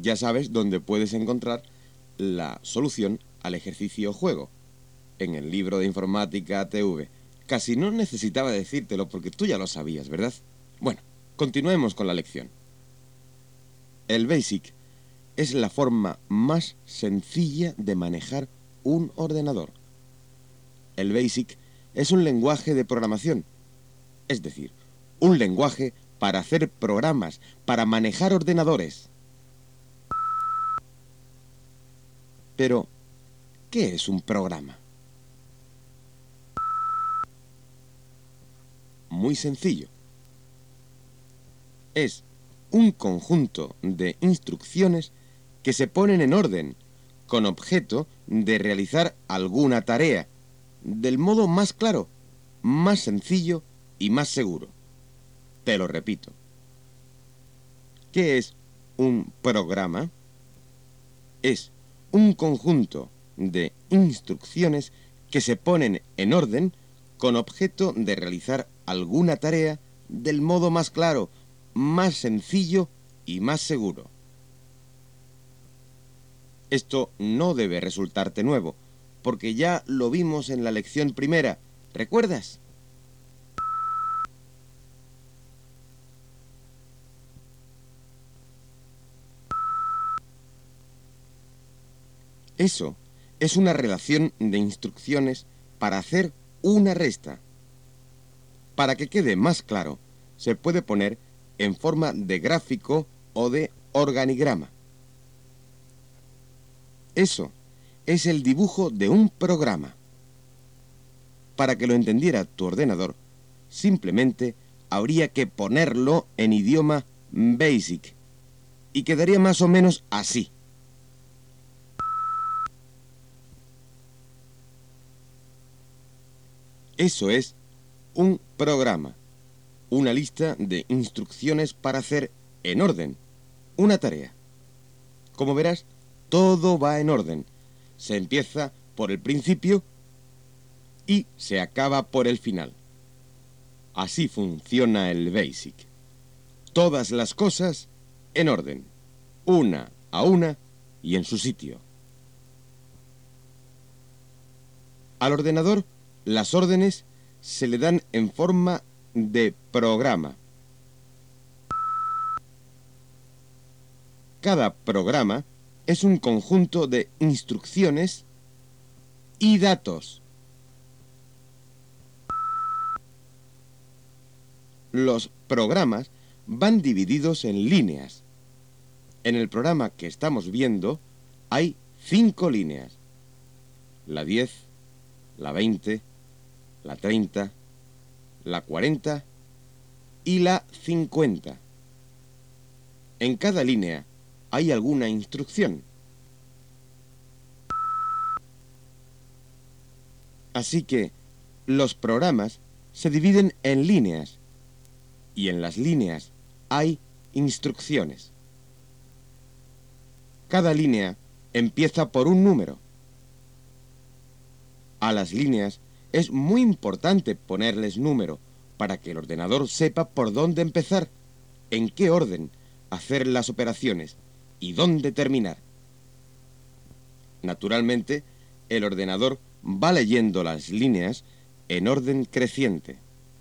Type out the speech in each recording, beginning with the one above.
ya sabes dónde puedes encontrar la solución al ejercicio juego. En el libro de informática TV. Casi no necesitaba decírtelo porque tú ya lo sabías, ¿verdad? Bueno, continuemos con la lección. El BASIC es la forma más sencilla de manejar un ordenador. El BASIC es un lenguaje de programación, es decir, un lenguaje para hacer programas, para manejar ordenadores. Pero, ¿qué es un programa? Muy sencillo. Es un conjunto de instrucciones que se ponen en orden, con objeto de realizar alguna tarea, del modo más claro, más sencillo y más seguro. Te lo repito. ¿Qué es un programa? Es un conjunto de instrucciones que se ponen en orden con objeto de realizar alguna tarea del modo más claro, más sencillo y más seguro. Esto no debe resultarte nuevo, porque ya lo vimos en la lección primera. ¿Recuerdas? Eso es una relación de instrucciones para hacer una resta. Para que quede más claro, se puede poner en forma de gráfico o de organigrama. Eso es el dibujo de un programa. Para que lo entendiera tu ordenador, simplemente habría que ponerlo en idioma BASIC y quedaría más o menos así. Eso es un programa, una lista de instrucciones para hacer en orden una tarea. Como verás, todo va en orden. Se empieza por el principio y se acaba por el final. Así funciona el BASIC. Todas las cosas en orden, una a una y en su sitio. Al ordenador, las órdenes se le dan en forma de programa. Cada programa es un conjunto de instrucciones y datos. Los programas van divididos en líneas. En el programa que estamos viendo hay 5 líneas. La 10, la 20, la 30, la 40 y la 50. En cada línea hay alguna instrucción. Así que los programas se dividen en líneas y en las líneas hay instrucciones. Cada línea empieza por un número. A las líneas es muy importante ponerles número para que el ordenador sepa por dónde empezar, en qué orden hacer las operaciones y dónde terminar. Naturalmente, el ordenador va leyendo las líneas en orden creciente.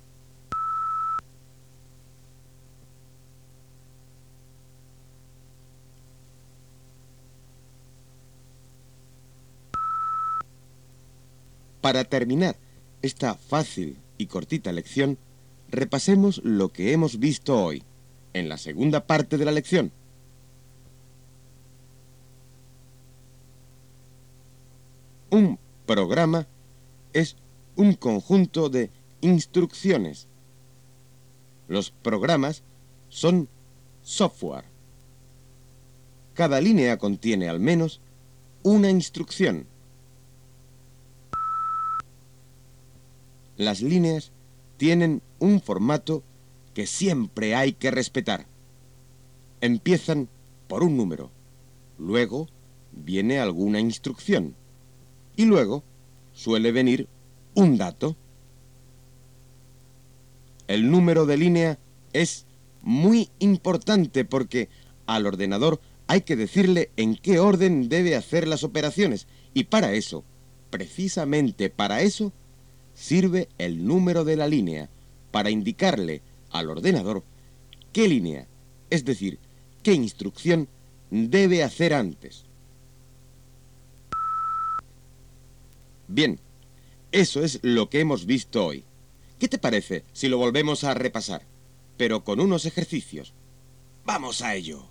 Para terminar esta fácil y cortita lección, repasemos lo que hemos visto hoy, en la segunda parte de la lección. Un programa es un conjunto de instrucciones. Los programas son software. Cada línea contiene al menos una instrucción. Las líneas tienen un formato que siempre hay que respetar. Empiezan por un número, luego viene alguna instrucción y luego suele venir un dato. El número de línea es muy importante porque al ordenador hay que decirle en qué orden debe hacer las operaciones. Y para eso, precisamente para eso, sirve el número de la línea, para indicarle al ordenador qué línea, es decir, qué instrucción debe hacer antes. Bien, eso es lo que hemos visto hoy. ¿Qué te parece si lo volvemos a repasar, pero con unos ejercicios? ¡Vamos a ello!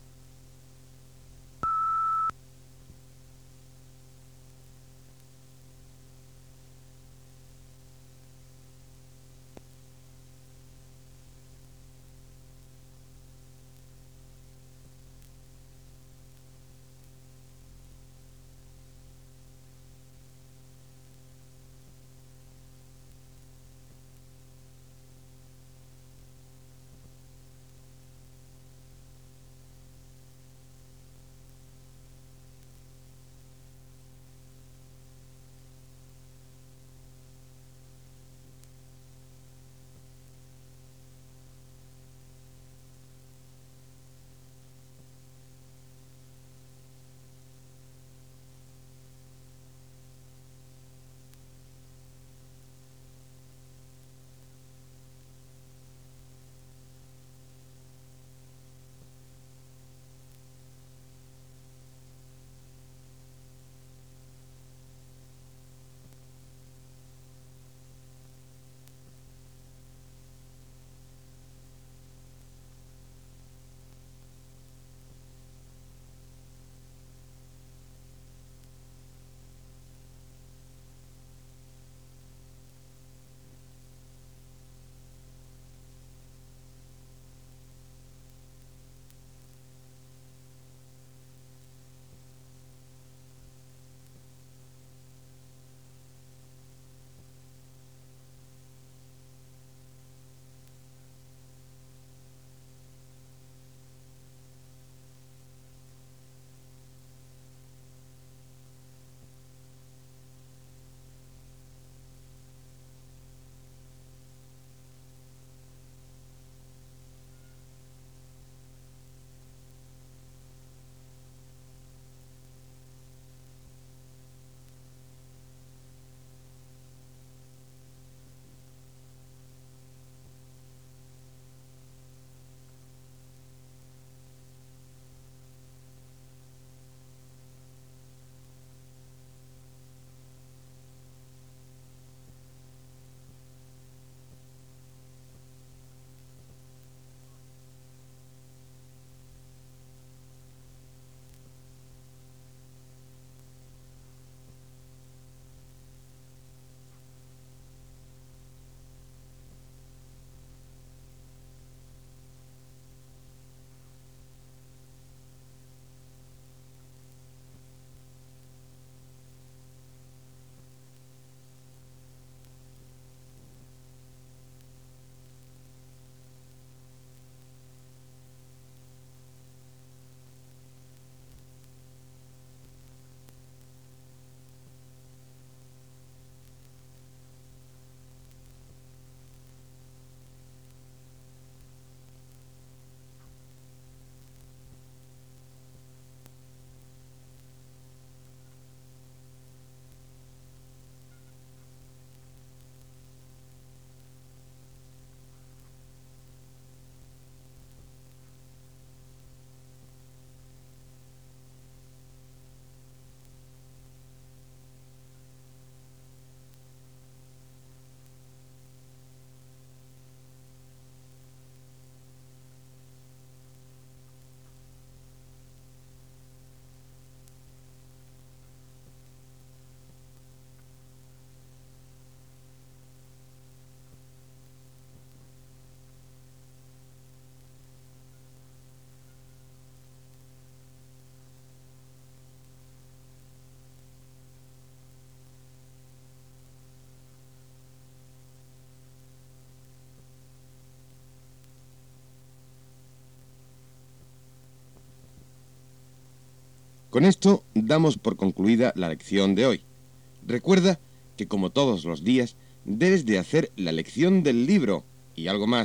Con esto damos por concluida la lección de hoy. Recuerda que como todos los días debes de hacer la lección del libro y algo más.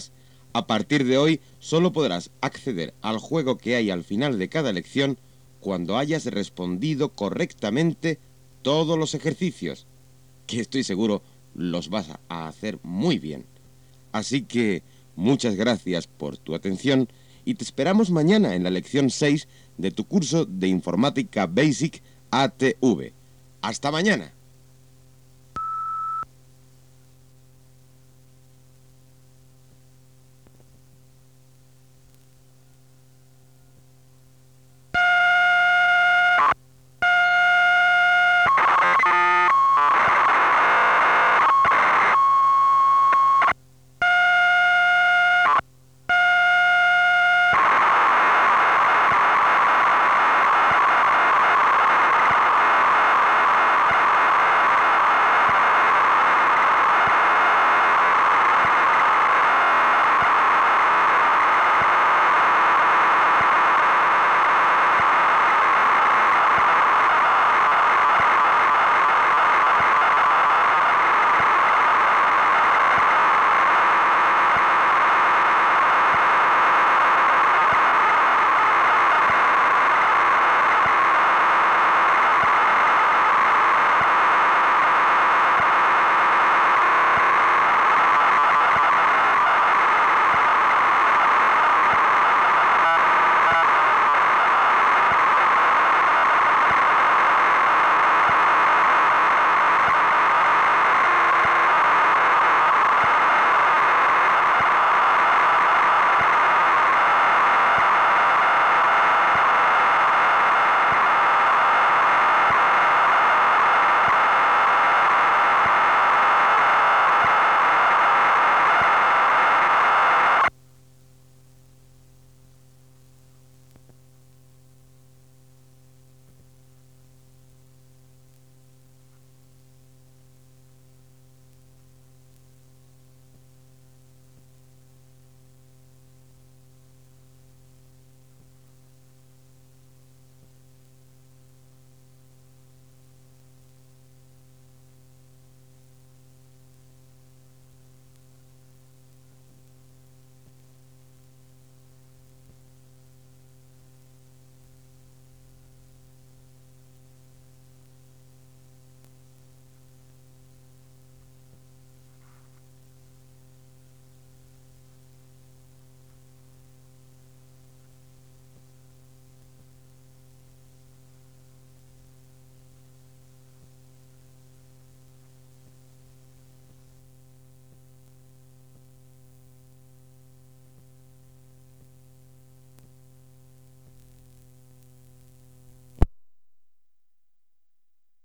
A partir de hoy, solo podrás acceder al juego que hay al final de cada lección cuando hayas respondido correctamente todos los ejercicios, que estoy seguro los vas a hacer muy bien. Así que muchas gracias por tu atención y te esperamos mañana en la lección 6 de tu curso de Informática Basic ATV. ¡Hasta mañana!